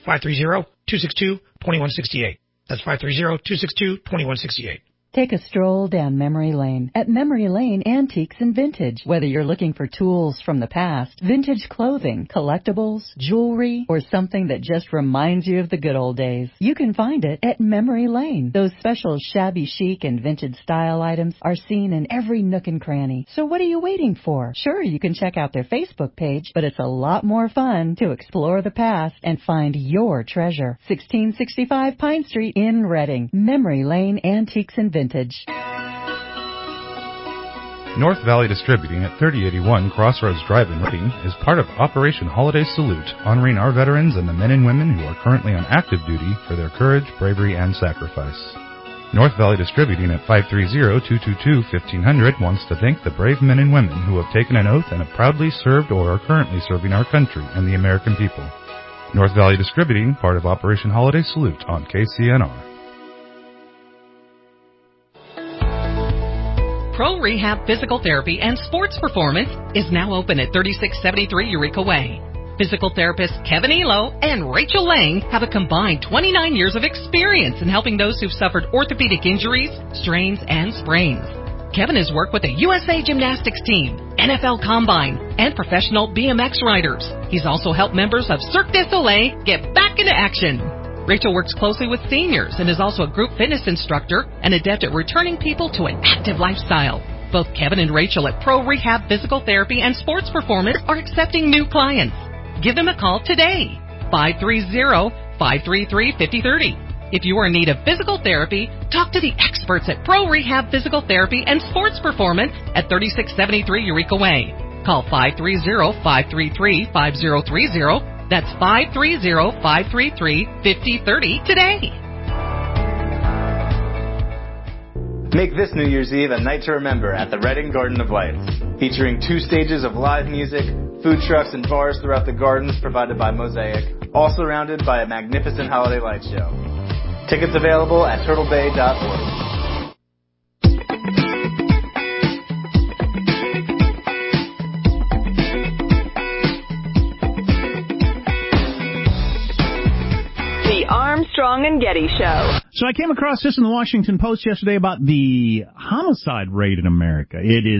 [SPEAKER 10] 530-262-2168. That's 530-262-2168.
[SPEAKER 11] Take a stroll down memory lane at Memory Lane Antiques and Vintage. Whether you're looking for tools from the past, vintage clothing, collectibles, jewelry, or something that just reminds you of the good old days, you can find it at Memory Lane. Those special shabby chic and vintage style items are seen in every nook and cranny. So what are you waiting for? Sure, you can check out their Facebook page, but it's a lot more fun to explore the past and find your treasure. 1665 Pine Street in Reading. Memory Lane Antiques and Vintage.
[SPEAKER 28] North Valley Distributing at 3081 Crossroads Drive in Reading is part of Operation Holiday Salute, honoring our veterans and the men and women who are currently on active duty for their courage, bravery, and sacrifice. North Valley Distributing at 530-222-1500 wants to thank the brave men and women who have taken an oath and have proudly served or are currently serving our country and the American people. North Valley Distributing, part of Operation Holiday Salute on KCNR.
[SPEAKER 1] Pro Rehab Physical Therapy and Sports Performance is now open at 3673 Eureka Way. Physical therapists Kevin Elo and Rachel Lang have a combined 29 years of experience in helping those who've suffered orthopedic injuries, strains, and sprains. Kevin has worked with the USA Gymnastics team, NFL Combine, and professional BMX riders. He's also helped members of Cirque du Soleil get back into action. Rachel works closely with seniors and is also a group fitness instructor and adept at returning people to an active lifestyle. Both Kevin and Rachel at Pro Rehab Physical Therapy and Sports Performance are accepting new clients. Give them a call today, 530-533-5030. If you are in need of physical therapy, talk to the experts at Pro Rehab Physical Therapy and Sports Performance at 3673 Eureka Way. Call 530-533-5030. That's 530-533-5030 today.
[SPEAKER 9] Make this New Year's Eve a night to remember at the Reading Garden of Lights, featuring 2 stages of live music, food trucks and bars throughout the gardens provided by Mosaic, all surrounded by a magnificent holiday light show. Tickets available at turtlebay.org.
[SPEAKER 3] Armstrong and Getty Show.
[SPEAKER 5] So I came across this in the Washington Post yesterday about the homicide rate in America.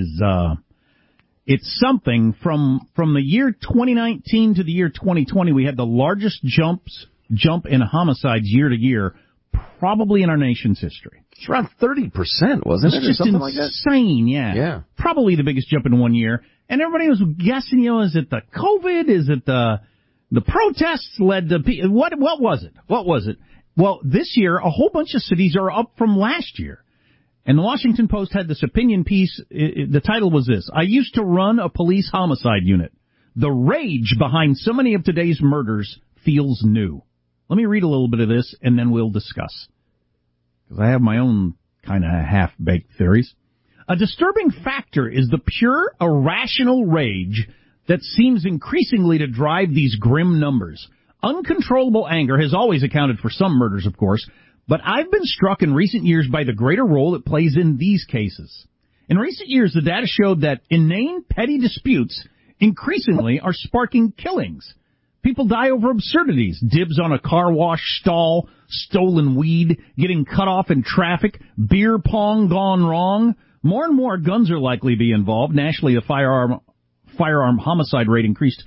[SPEAKER 5] It's something from the year 2019 to the year 2020. We had the largest jump in homicides year to year, probably in our nation's history.
[SPEAKER 4] It's around 30%, wasn't it?
[SPEAKER 5] It's just
[SPEAKER 4] something
[SPEAKER 5] insane,
[SPEAKER 4] like that.
[SPEAKER 5] Yeah. Probably the biggest jump in 1 year. And everybody was guessing, is it the COVID? Is it the protests led to what was it? What was it? Well, this year, a whole bunch of cities are up from last year. And the Washington Post had this opinion piece. The title was this: I used to run a police homicide unit. The rage behind so many of today's murders feels new. Let me read a little bit of this, and then we'll discuss, because I have my own kind of half-baked theories. A disturbing factor is the pure, irrational rage that seems increasingly to drive these grim numbers. Uncontrollable anger has always accounted for some murders, of course, but I've been struck in recent years by the greater role it plays in these cases. In recent years, the data showed that inane, petty disputes increasingly are sparking killings. People die over absurdities: dibs on a car wash stall, stolen weed, getting cut off in traffic, beer pong gone wrong. More and more guns are likely to be involved. Nationally, the firearm homicide rate increased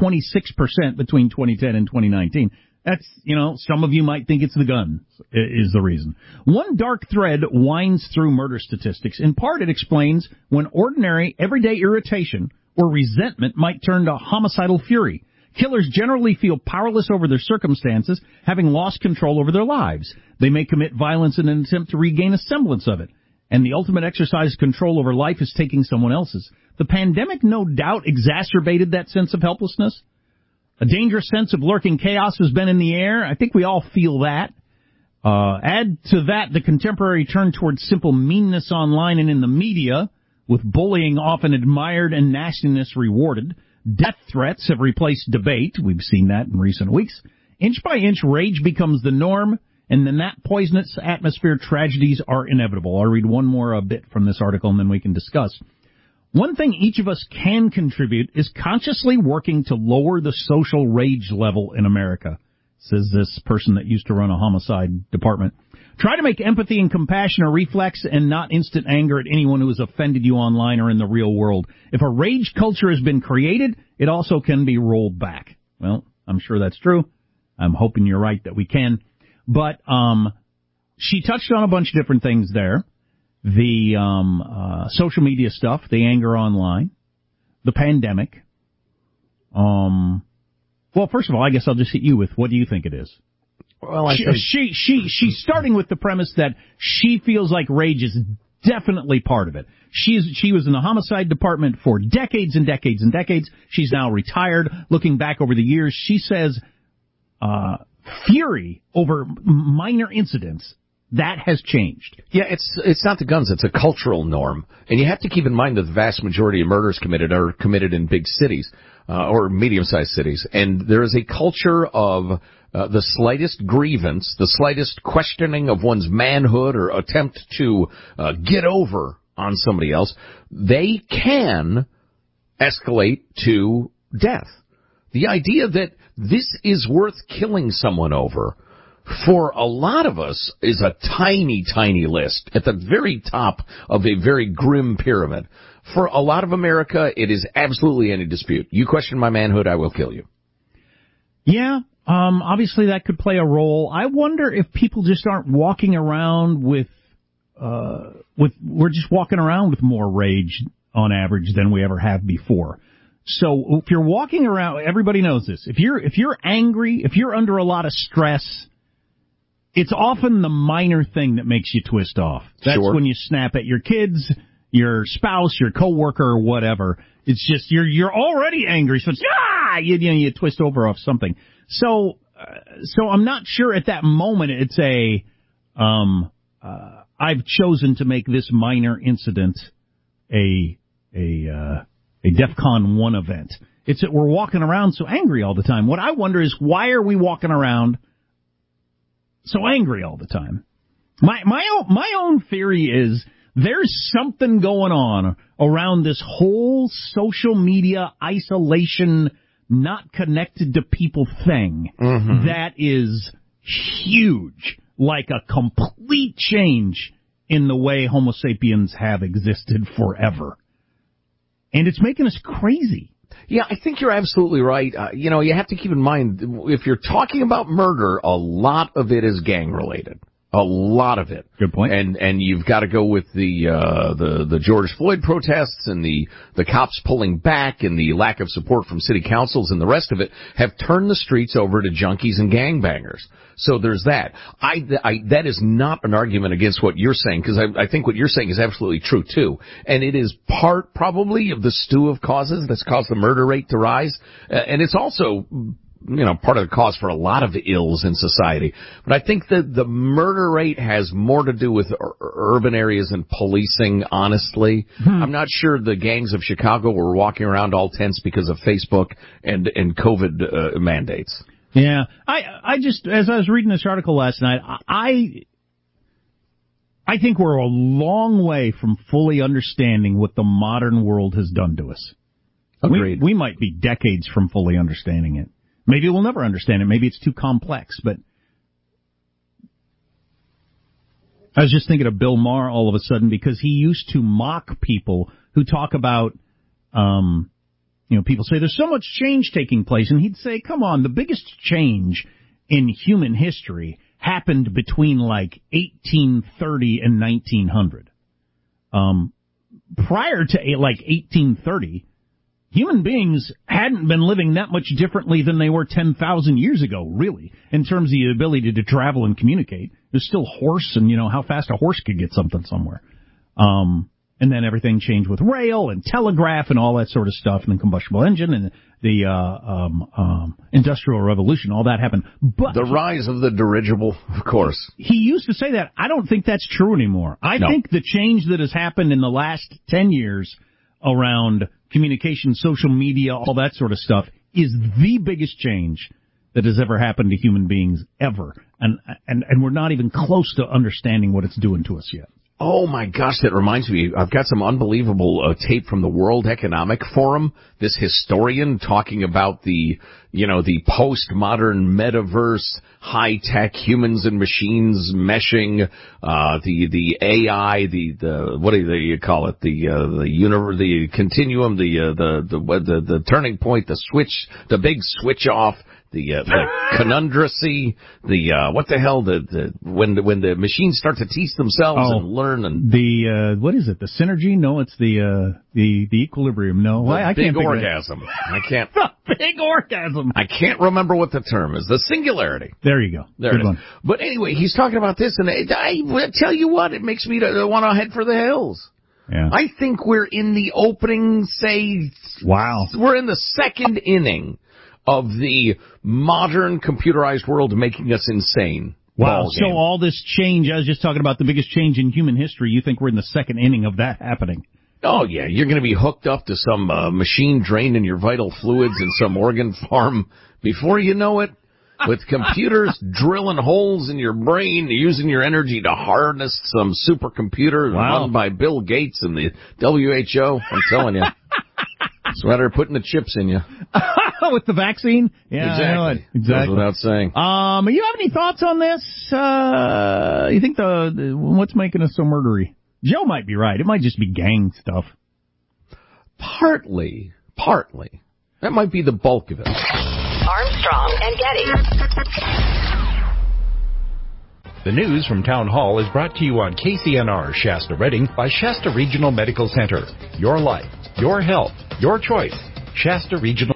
[SPEAKER 5] 26% between 2010 and 2019. That's, some of you might think it's the gun is the reason. One dark thread winds through murder statistics. In part, it explains when ordinary, everyday irritation or resentment might turn to homicidal fury. Killers generally feel powerless over their circumstances, having lost control over their lives. They may commit violence in an attempt to regain a semblance of it. And the ultimate exercise of control over life is taking someone else's. The pandemic no doubt exacerbated that sense of helplessness. A dangerous sense of lurking chaos has been in the air. I think we all feel that. Add to that the contemporary turn towards simple meanness online and in the media, with bullying often admired and nastiness rewarded. Death threats have replaced debate. We've seen that in recent weeks. Inch by inch, rage becomes the norm, and in that poisonous atmosphere, tragedies are inevitable. I'll read one more bit from this article, and then we can discuss. One thing each of us can contribute is consciously working to lower the social rage level in America, says this person that used to run a homicide department. Try to make empathy and compassion a reflex and not instant anger at anyone who has offended you online or in the real world. If a rage culture has been created, it also can be rolled back. Well, I'm sure that's true. I'm hoping you're right that we can. But she touched on a bunch of different things there. The social media stuff, the anger online, the pandemic. Well, first of all, I guess I'll just hit you with, what do you think it is? Well, she's starting with the premise that she feels like rage is definitely part of it. She was in the homicide department for decades and decades and decades. She's now retired. Looking back over the years, she says fury over minor incidents, that has changed.
[SPEAKER 4] Yeah, it's not the guns, it's a cultural norm. And you have to keep in mind that the vast majority of murders are committed in big cities, or medium-sized cities. And there is a culture of the slightest grievance, the slightest questioning of one's manhood or attempt to get over on somebody else, they can escalate to death. The idea that this is worth killing someone over, for a lot of us, is a tiny, tiny list at the very top of a very grim pyramid. For a lot of America, it is absolutely any dispute. You question my manhood, I will kill you.
[SPEAKER 5] Yeah, obviously that could play a role. I wonder if people just aren't walking around we're just walking around with more rage on average than we ever have before. So if you're walking around, everybody knows this. If you're angry, if you're under a lot of stress, it's often the minor thing that makes you twist off. That's when you snap at your kids, your spouse, your coworker, or whatever. It's just you're already angry, so it's you twist over off something. So I'm not sure at that moment it's I've chosen to make this minor incident a DEFCON 1 event. It's that we're walking around so angry all the time. What I wonder is, why are we walking around so angry all the time? My own theory is there's something going on around this whole social media isolation, not connected to people thing that is huge, like a complete change in the way Homo sapiens have existed forever. And it's making us crazy.
[SPEAKER 4] Yeah, I think you're absolutely right. You have to keep in mind, if you're talking about murder, a lot of it is gang-related. A lot of it.
[SPEAKER 5] Good point.
[SPEAKER 4] And you've got to go with the George Floyd protests and the cops pulling back and the lack of support from city councils, and the rest of it have turned the streets over to junkies and gangbangers. So there's that. That is not an argument against what you're saying, because I think what you're saying is absolutely true too. And it is part probably of the stew of causes that's caused the murder rate to rise. And it's also, part of the cause for a lot of ills in society. But I think that the murder rate has more to do with urban areas and policing, honestly. I'm not sure the gangs of Chicago were walking around all tense because of Facebook and COVID mandates.
[SPEAKER 5] Yeah. I just, as I was reading this article last night, I think we're a long way from fully understanding what the modern world has done to us.
[SPEAKER 4] Agreed.
[SPEAKER 5] We might be decades from fully understanding it. Maybe we'll never understand it. Maybe it's too complex, but I was just thinking of Bill Maher all of a sudden, because he used to mock people who talk about, people say there's so much change taking place, and he'd say, come on, the biggest change in human history happened between like 1830 and 1900. Prior to like 1830, human beings hadn't been living that much differently than they were 10,000 years ago, really, in terms of the ability to travel and communicate. There's still horse and, how fast a horse could get something somewhere. And then everything changed with rail and telegraph and all that sort of stuff, and the combustible engine and the Industrial Revolution, all that happened. But
[SPEAKER 4] the rise of the dirigible, of course.
[SPEAKER 5] He used to say that. I don't think that's true anymore. I think the change that has happened in the last 10 years around communication, social media, all that sort of stuff, is the biggest change that has ever happened to human beings ever. And we're not even close to understanding what it's doing to us yet.
[SPEAKER 4] Oh my gosh, that reminds me, I've got some unbelievable tape from the World Economic Forum. This historian talking about the postmodern metaverse, high-tech humans and machines meshing, the AI, the what do you call it? The continuum, the turning point, the big switch off. The conundracy, what the hell, when the machines start to teach themselves and learn, and
[SPEAKER 5] what is it? The synergy? No, it's the equilibrium. No, I can't.
[SPEAKER 4] Big orgasm. I can't.
[SPEAKER 5] The big orgasm.
[SPEAKER 4] I can't remember what the term is. The singularity.
[SPEAKER 5] There you go.
[SPEAKER 4] There it is. But anyway, he's talking about this, and I tell you what, it makes me want to head for the hills.
[SPEAKER 5] Yeah.
[SPEAKER 4] I think we're in the opening, we're in the second inning of the modern computerized world making us insane.
[SPEAKER 5] Wow. So all this change, I was just talking about the biggest change in human history, you think we're in the second inning of that happening?
[SPEAKER 4] Oh, yeah. You're going to be hooked up to some machine draining your vital fluids in some organ farm before you know it, with computers drilling holes in your brain, using your energy to harness some supercomputer run by Bill Gates and the WHO. I'm telling you. Sweater putting the chips in you.
[SPEAKER 5] With the vaccine? Yeah,
[SPEAKER 4] exactly.
[SPEAKER 5] I know it. Exactly.
[SPEAKER 4] Goes without saying.
[SPEAKER 5] You have any thoughts on this? You think what's making us so murdery? Joe might be right. It might just be gang stuff.
[SPEAKER 4] Partly. That might be the bulk of it.
[SPEAKER 3] Armstrong and Getty.
[SPEAKER 13] The news from Town Hall is brought to you on KCNR Shasta Redding by Shasta Regional Medical Center. Your life, your health, your choice. Shasta Regional